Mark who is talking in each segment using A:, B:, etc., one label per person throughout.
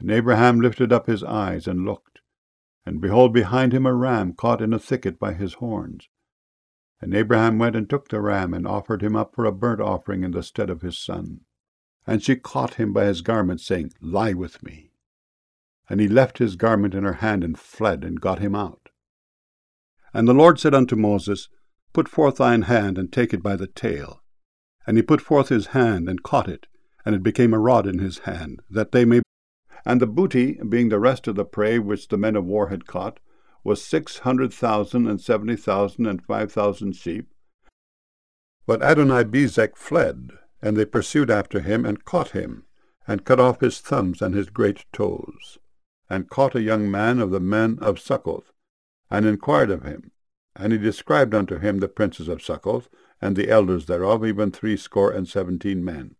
A: And Abraham lifted up his eyes and looked, and behold, behind him a ram caught in a thicket by his horns. And Abraham went and took the ram, and offered him up for a burnt offering in the stead of his son. And she caught him by his garment, saying, Lie with me. And he left his garment in her hand, and fled, and got him out. And the Lord said unto Moses, Put forth thine hand, and take it by the tail. And he put forth his hand, and caught it, and it became a rod in his hand, that they may. And the booty, being the rest of the prey which the men of war had caught, was 600,000, and 70,000, and 5,000 sheep. But Adonibezek fled, and they pursued after him, and caught him, and cut off his thumbs and his great toes, and caught a young man of the men of Succoth, and inquired of him. And he described unto him the princes of Succoth, and the elders thereof, even 70 men.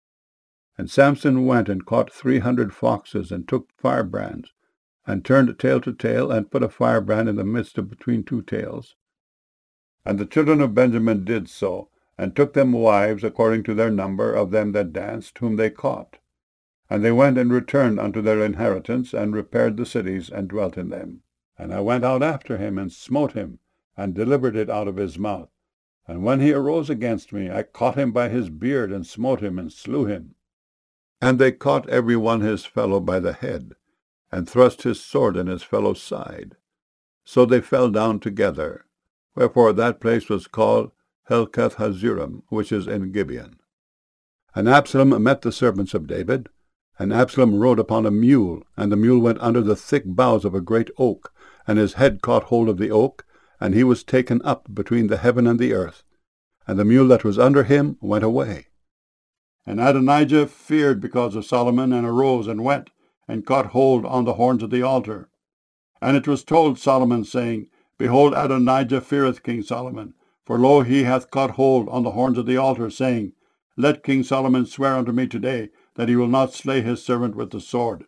A: And Samson went and caught 300 foxes, and took firebrands, and turned tail to tail, and put a firebrand in the midst of between two tails. And the children of Benjamin did so, and took them wives according to their number of them that danced, whom they caught. And they went and returned unto their inheritance, and repaired the cities, and dwelt in them. And I went out after him, and smote him, and delivered it out of his mouth. And when he arose against me, I caught him by his beard, and smote him, and slew him. And they caught every one his fellow by the head, and thrust his sword in his fellow's side. So they fell down together. Wherefore that place was called Helkath Hazurim, which is in Gibeon. And Absalom met the servants of David, and Absalom rode upon a mule, and the mule went under the thick boughs of a great oak, and his head caught hold of the oak, and he was taken up between the heaven and the earth, and the mule that was under him went away. And Adonijah feared because of Solomon, and arose, and went, and caught hold on the horns of the altar. And it was told Solomon, saying, Behold, Adonijah feareth King Solomon, for lo, he hath caught hold on the horns of the altar, saying, Let King Solomon swear unto me today, that he will not slay his servant with the sword.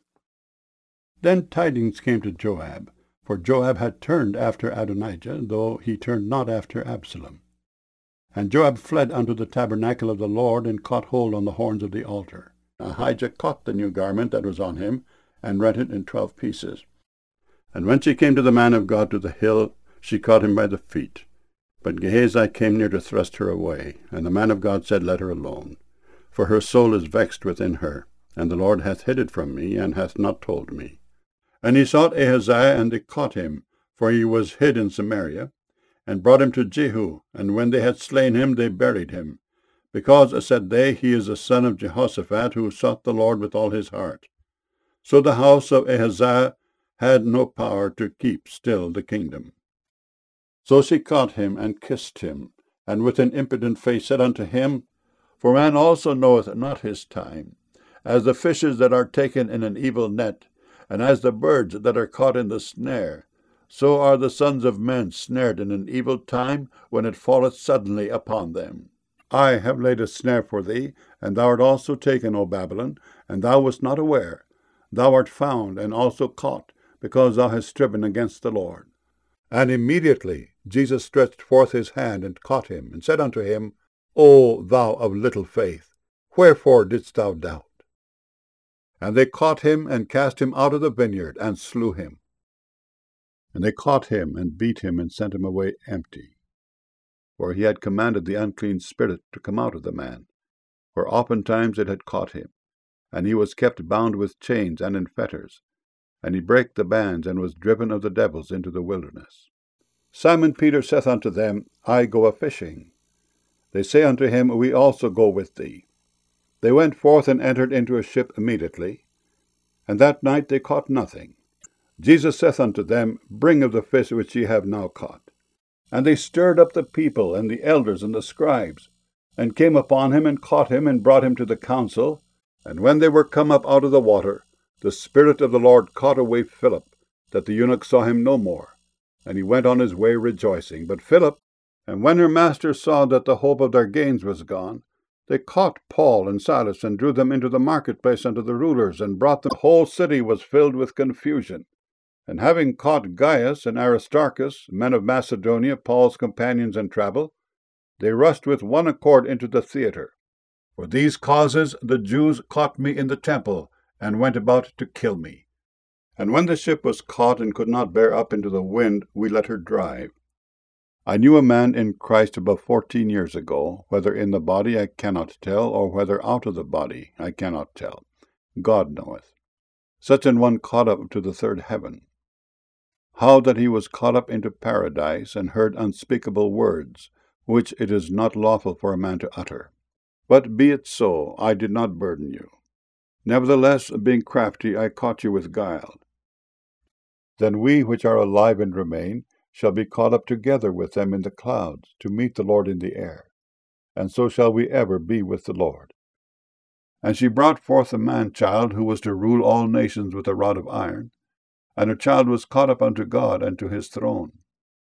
A: Then tidings came to Joab, for Joab had turned after Adonijah, though he turned not after Absalom. And Joab fled unto the tabernacle of the Lord, and caught hold on the horns of the altar. Ahijah caught the new garment that was on him, and rent it in 12 pieces. And when she came to the man of God to the hill, she caught him by the feet. But Gehazi came near to thrust her away, and the man of God said, Let her alone, for her soul is vexed within her, and the Lord hath hid it from me, and hath not told me. And he sought Ahaziah, and they caught him, for he was hid in Samaria, and brought him to Jehu, and when they had slain him, they buried him, because, said they, he is the son of Jehoshaphat, who sought the Lord with all his heart. So the house of Ahaziah had no power to keep still the kingdom. So she caught him, and kissed him, and with an impudent face said unto him, For man also knoweth not his time, as the fishes that are taken in an evil net, and as the birds that are caught in the snare, so are the sons of men snared in an evil time, when it falleth suddenly upon them. I have laid a snare for thee, and thou art also taken, O Babylon, and thou wast not aware. Thou art found, and also caught, because thou hast striven against the Lord. And immediately Jesus stretched forth his hand, and caught him, and said unto him, O thou of little faith, wherefore didst thou doubt? And they caught him, and cast him out of the vineyard, and slew him. And they caught him, and beat him, and sent him away empty. For he had commanded the unclean spirit to come out of the man, for oftentimes it had caught him, and he was kept bound with chains and in fetters, and he brake the bands, and was driven of the devils into the wilderness. Simon Peter saith unto them, I go a-fishing. They say unto him, We also go with thee. They went forth and entered into a ship immediately, and that night they caught nothing. Jesus saith unto them, Bring of the fish which ye have now caught. And they stirred up the people, and the elders, and the scribes, and came upon him, and caught him, and brought him to the council. And when they were come up out of the water, the Spirit of the Lord caught away Philip, that the eunuch saw him no more. And he went on his way rejoicing. But Philip, and when her master saw that the hope of their gains was gone, they caught Paul and Silas, and drew them into the marketplace unto the rulers, and brought them. The whole city was filled with confusion. And having caught Gaius and Aristarchus, men of Macedonia, Paul's companions in travel, they rushed with one accord into the theatre. For these causes the Jews caught me in the temple, and went about to kill me. And when the ship was caught and could not bear up into the wind, we let her drive. I knew a man in Christ above 14 years ago, whether in the body I cannot tell, or whether out of the body I cannot tell. God knoweth. Such an one caught up to the third heaven. How that he was caught up into paradise, and heard unspeakable words, which it is not lawful for a man to utter. But be it so, I did not burden you. Nevertheless, being crafty, I caught you with guile. Then we which are alive and remain shall be caught up together with them in the clouds, to meet the Lord in the air. And so shall we ever be with the Lord. And she brought forth a man-child, who was to rule all nations with a rod of iron. And her child was caught up unto God and to his throne.